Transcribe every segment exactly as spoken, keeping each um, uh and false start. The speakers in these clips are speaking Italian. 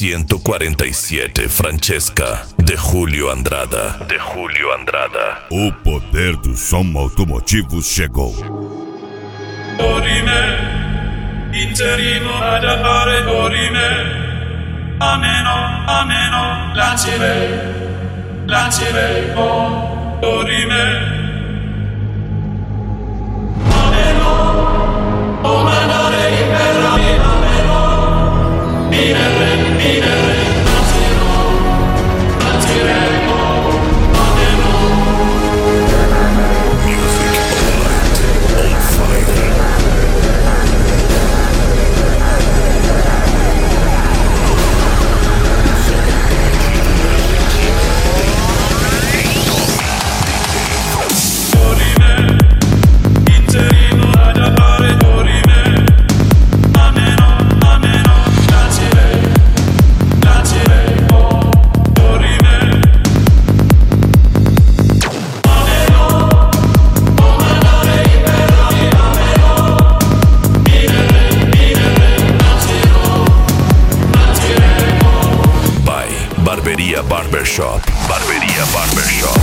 ciento cuarenta y siete Francesca, de Julio Andrada. De Julio Andrada. O poder do som automotivo chegou. Dorime, interino ad appare dorime. Ameno, ameno, lancire, lancire, oh, dorime. Ameno, oh, mandare in terra, ameno, minere, minere, lanciro, lancire, oh, ameno. Music light on fire. Barberia Barbershop. Barberia Barbershop.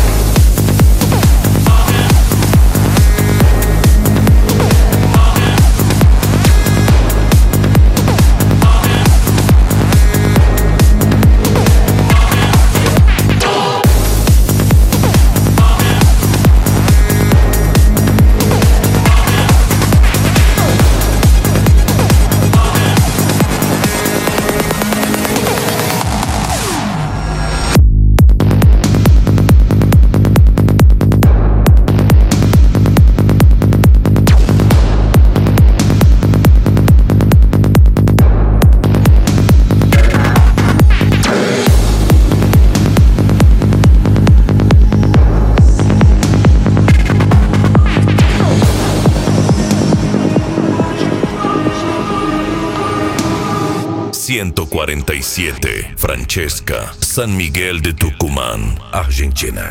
ciento cuarenta y siete Francesca, San Miguel de Tucumán, Argentina.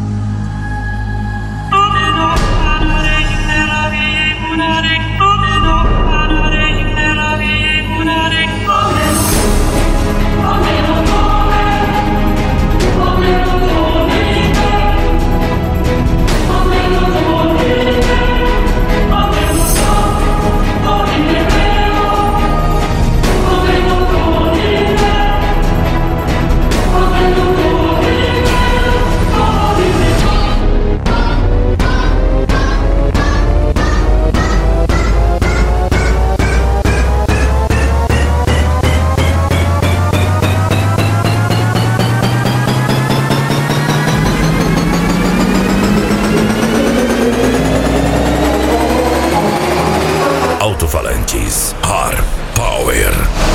Alto-falantes Hard Power.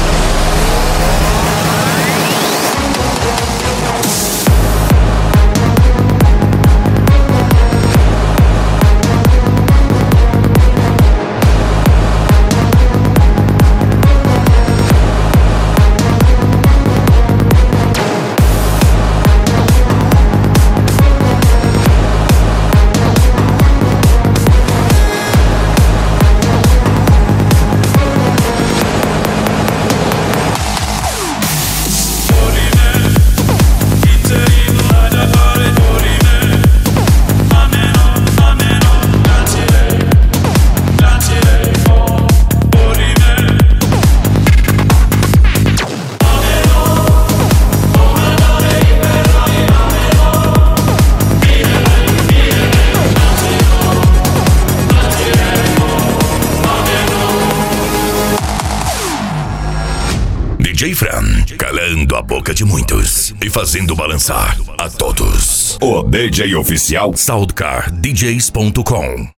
D J Fran, calando a boca de muitos e fazendo balançar a todos. O D J oficial soundcar d js ponto com.